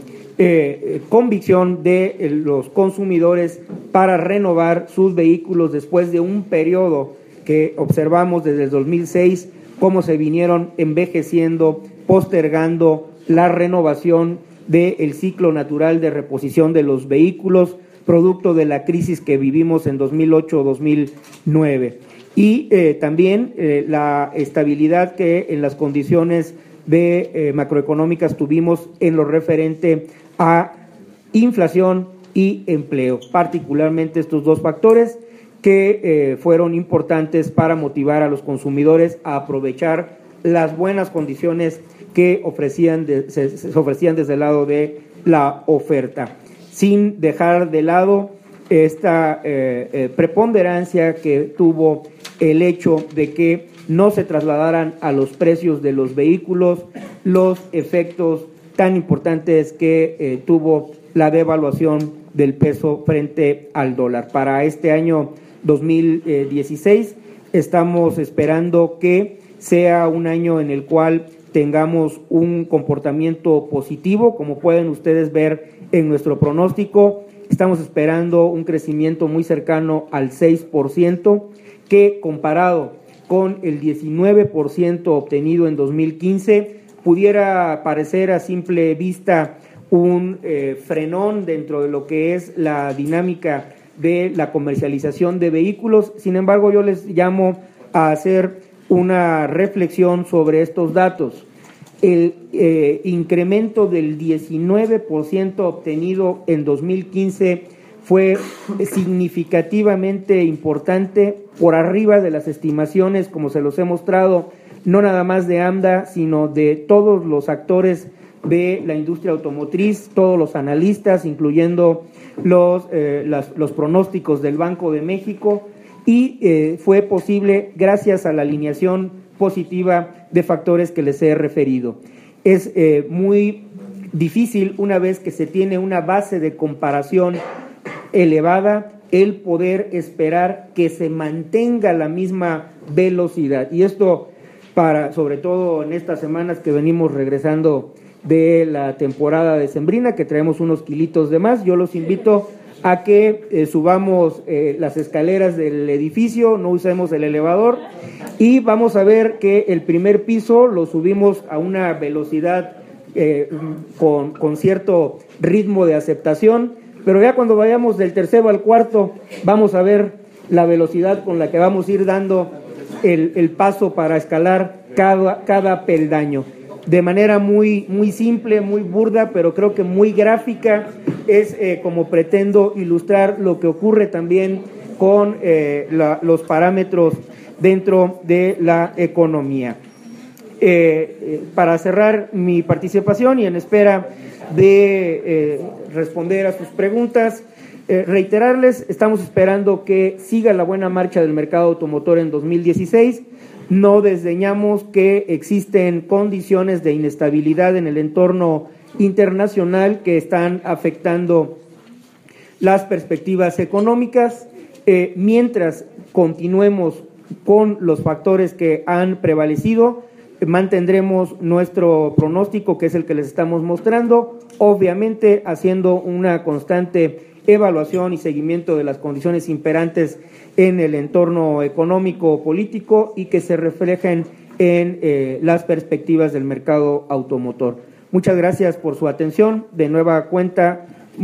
convicción de los consumidores para renovar sus vehículos después de un periodo que observamos desde el 2006, cómo se vinieron envejeciendo, postergando la renovación del ciclo natural de reposición de los vehículos, producto de la crisis que vivimos en 2008-2009. Y también la estabilidad que en las condiciones de macroeconómicas tuvimos en lo referente a inflación y empleo, particularmente estos dos factores que fueron importantes para motivar a los consumidores a aprovechar las buenas condiciones que se ofrecían desde el lado de la oferta, sin dejar de lado esta preponderancia que tuvo el hecho de que no se trasladaran a los precios de los vehículos los efectos tan importantes que tuvo la devaluación del peso frente al dólar. Para este año 2016 estamos esperando que sea un año en el cual tengamos un comportamiento positivo. Como pueden ustedes ver en nuestro pronóstico, estamos esperando un crecimiento muy cercano al 6%, que comparado con el 19% obtenido en 2015, pudiera parecer a simple vista un frenón dentro de lo que es la dinámica de la comercialización de vehículos. Sin embargo, yo les llamo a hacer una reflexión sobre estos datos. El incremento del 19% obtenido en 2015 fue significativamente importante, por arriba de las estimaciones, como se los he mostrado, no nada más de AMDA, sino de todos los actores de la industria automotriz, todos los analistas, incluyendo los pronósticos del Banco de México, y fue posible gracias a la alineación positiva de factores que les he referido. Es muy difícil, una vez que se tiene una base de comparación elevada, el poder esperar que se mantenga la misma velocidad. Y esto, sobre todo en estas semanas que venimos regresando de la temporada decembrina, que traemos unos kilitos de más, yo los invito a que subamos las escaleras del edificio, no usemos el elevador, y vamos a ver que el primer piso lo subimos a una velocidad con cierto ritmo de aceptación, pero ya cuando vayamos del tercero al cuarto vamos a ver la velocidad con la que vamos a ir dando el paso para escalar cada peldaño. De manera muy simple, muy burda, pero creo que muy gráfica, es como pretendo ilustrar lo que ocurre también con los parámetros dentro de la economía. Para cerrar mi participación y en espera de responder a sus preguntas, reiterarles, estamos esperando que siga la buena marcha del mercado automotor en 2016. No desdeñamos que existen condiciones de inestabilidad en el entorno internacional que están afectando las perspectivas económicas. Mientras continuemos con los factores que han prevalecido, mantendremos nuestro pronóstico, que es el que les estamos mostrando, obviamente haciendo una constante evaluación y seguimiento de las condiciones imperantes en el entorno económico político y que se reflejen en las perspectivas del mercado automotor. Muchas gracias por su atención. De nueva cuenta,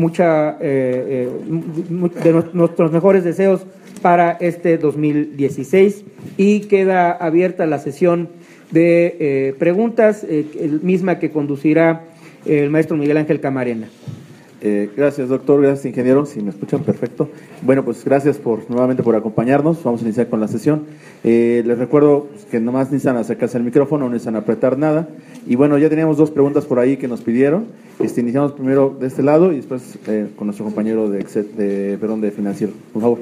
de nuestros mejores deseos para este 2016, y queda abierta la sesión de preguntas, misma que conducirá el maestro Miguel Ángel Camarena. Gracias, doctor, gracias, ingeniero, si me escuchan, perfecto. Bueno, pues gracias nuevamente por acompañarnos. Vamos a iniciar con la sesión. Les recuerdo que nomás necesitan acercarse al micrófono, no necesitan apretar nada. Y bueno, ya teníamos dos preguntas por ahí que nos pidieron. Iniciamos primero de este lado y después con nuestro compañero de financiero. Por favor.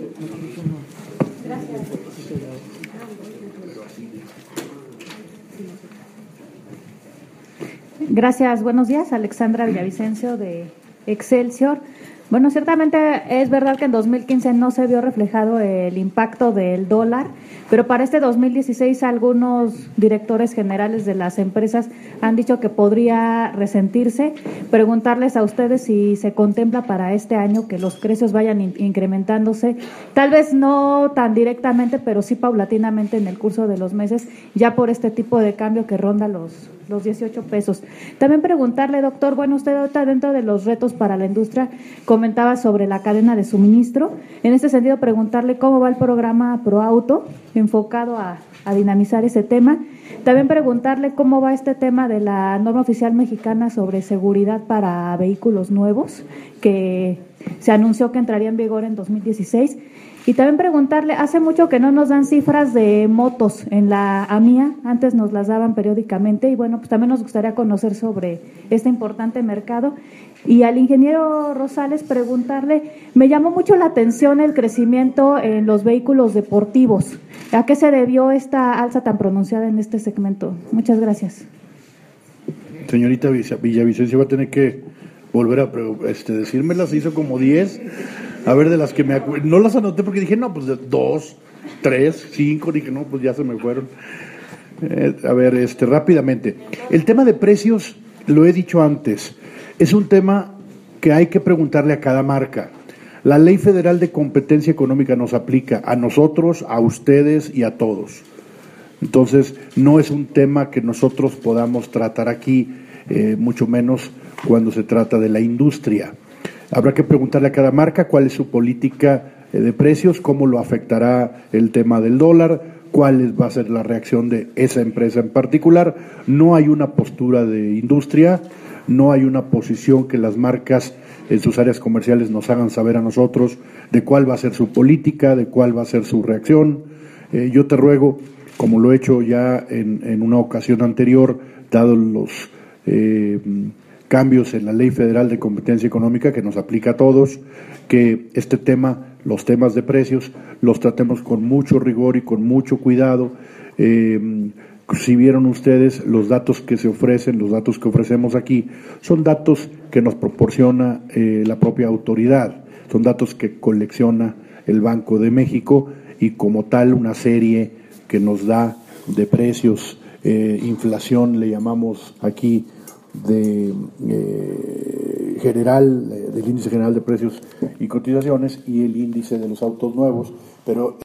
Gracias, buenos días. Alexandra Villavicencio de Excelsior. Bueno, ciertamente es verdad que en 2015 no se vio reflejado el impacto del dólar, pero para este 2016 algunos directores generales de las empresas han dicho que podría resentirse. Preguntarles a ustedes si se contempla para este año que los precios vayan incrementándose, tal vez no tan directamente, pero sí paulatinamente en el curso de los meses, ya por este tipo de cambio que ronda los 18 pesos. También preguntarle, doctor, bueno, usted ahorita dentro de los retos para la industria comentaba sobre la cadena de suministro. En este sentido, preguntarle cómo va el programa ProAuto enfocado a dinamizar ese tema. También preguntarle cómo va este tema de la norma oficial mexicana sobre seguridad para vehículos nuevos, que se anunció que entraría en vigor en 2016. Y también preguntarle, hace mucho que no nos dan cifras de motos en la AMIA, antes nos las daban periódicamente, y bueno, pues también nos gustaría conocer sobre este importante mercado. Y al ingeniero Rosales preguntarle, me llamó mucho la atención el crecimiento en los vehículos deportivos. ¿A qué se debió esta alza tan pronunciada en este segmento? Muchas gracias. Señorita Villavicencio, va a tener que volver a decírmelas, hizo como 10. A ver, de las que no las anoté porque dije, no, pues 2, 3, 5, dije, no, pues ya se me fueron. A ver, rápidamente. El tema de precios, lo he dicho antes, es un tema que hay que preguntarle a cada marca. La Ley Federal de Competencia Económica nos aplica a nosotros, a ustedes y a todos. Entonces, no es un tema que nosotros podamos tratar aquí, mucho menos cuando se trata de la industria. Habrá que preguntarle a cada marca cuál es su política de precios, cómo lo afectará el tema del dólar, cuál va a ser la reacción de esa empresa en particular. No hay una postura de industria, no hay una posición que las marcas en sus áreas comerciales nos hagan saber a nosotros de cuál va a ser su política, de cuál va a ser su reacción. Yo te ruego, como lo he hecho ya en una ocasión anterior, dado los cambios en la Ley Federal de Competencia Económica que nos aplica a todos, que este tema, los temas de precios, los tratemos con mucho rigor y con mucho cuidado. Si vieron ustedes los datos que se ofrecen, los datos que ofrecemos aquí, son datos que nos proporciona la propia autoridad, son datos que colecciona el Banco de México y como tal una serie que nos da de precios, inflación le llamamos aquí de general, del índice general de precios y cotizaciones y el índice de los autos nuevos, pero